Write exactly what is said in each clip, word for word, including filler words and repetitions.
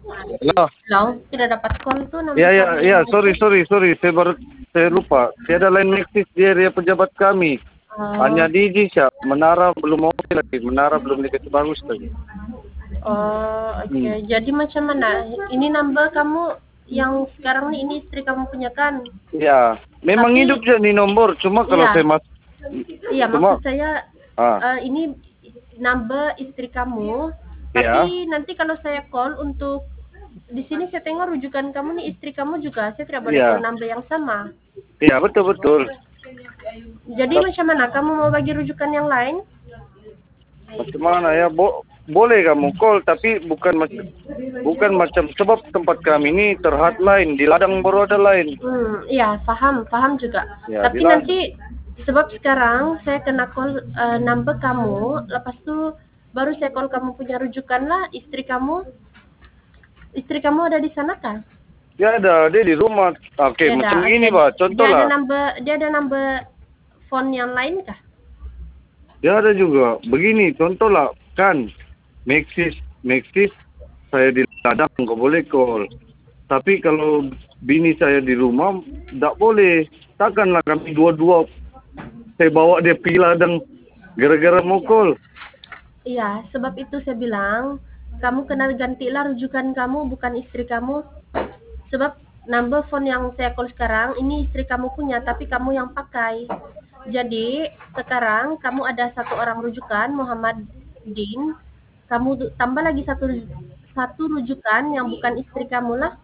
Halo. Halo, tidak dapat call tuh Ya, number ya, kamu ya, yang sorry, itu. sorry, sorry, saya baru, saya lupa. Tiada lain Maxis, dia, dia pejabat kami. Hanya Oh, Digi, siap. Menara belum oke lagi, menara belum dikasih bagus lagi. oh, oke. Hmm. Jadi macam mana? Ini number kamu yang sekarang nih, ini istri kamu punya kan? Ya, memang hidup Tapi, saja nih nomor. Cuma kalau saya iya, mas, iya cuma, maksud saya ah, eh, ini number istri kamu. ya, Tapi nanti kalau saya call untuk di sini saya tengok rujukan kamu nih istri kamu juga. Saya tidak boleh call ya, number yang sama. ya, betul, betul. Jadi Tap- macam mana? Kamu mau bagi rujukan yang lain? Macam mana ya, Bo boleh kamu call, tapi bukan macam, bukan macam, sebab tempat kami ini terhad lain, di ladang baru ada lain. Hmm, iya, paham, paham juga. Ya, di Tapi ladang. nanti sebab sekarang saya kena call eh, number kamu, lepas tu baru saya call kamu punya rujukan lah istri kamu. Istri kamu ada di sana kah? Ya ada, dia di rumah. Oke, Dia macam ada. ini, Oke. Pak. Contoh Dia ada lah. number, dia ada number phone yang lain kah? Ya ada juga. Begini, contoh lah. Kan, Maxis, Maxis, saya di ladang, nggak boleh call. Tapi kalau bini saya di rumah, nggak boleh. Takkanlah kami dua-dua, saya bawa dia pergi ladang, gara-gara mau call. Iya, sebab itu saya bilang kamu kena gantilah rujukan kamu bukan istri kamu. Sebab number phone yang saya call sekarang ini istri kamu punya tapi kamu yang pakai. Jadi sekarang kamu ada satu orang rujukan Muhammad Din. Kamu du- tambah lagi satu satu rujukan yang bukan istri kamu lah.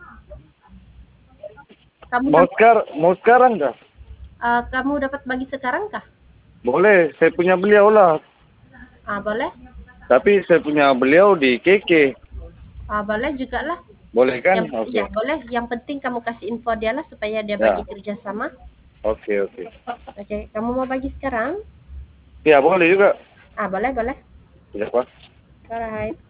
Kamu Mau dapat sekarang, mau sekarang kah? uh, kamu dapat bagi sekarang kah? Boleh, saya punya beliau lah. Ah boleh. Tapi saya punya beliau di K K. Ah boleh juga lah. Boleh kan? Yang ya Oke. boleh. Yang penting kamu kasih info dia lah supaya dia bagi Ya, kerjasama. oke, oke. Oke, kamu mau bagi sekarang? Ya, boleh juga. Ah boleh boleh. Ya, Pak. Alright.